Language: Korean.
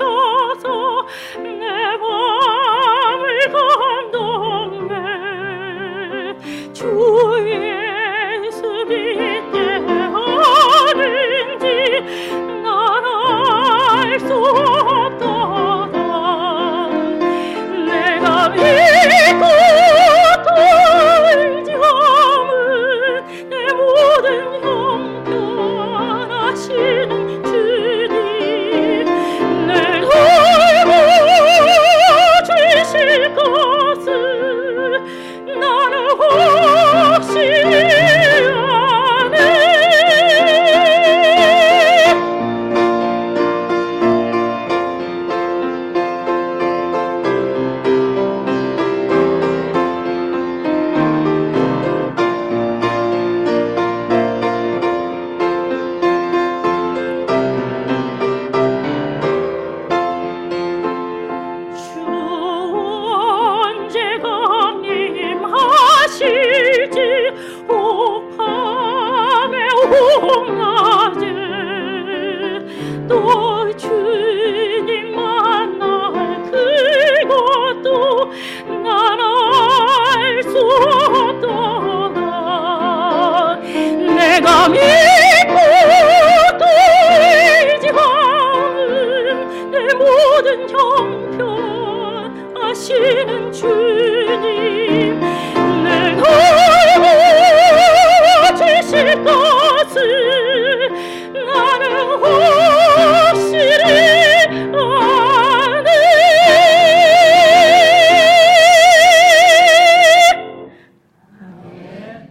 주셔서 내 맘을 감동해. 주 예수 믿게 하는지 난 알 수 없도다. 내가 믿고 떨지 않은 내 모든 형편하시는 주님, 늘 돌보주실 것을 나는 확신하네. 언제 강림하실지 혹함에 혹낮에 또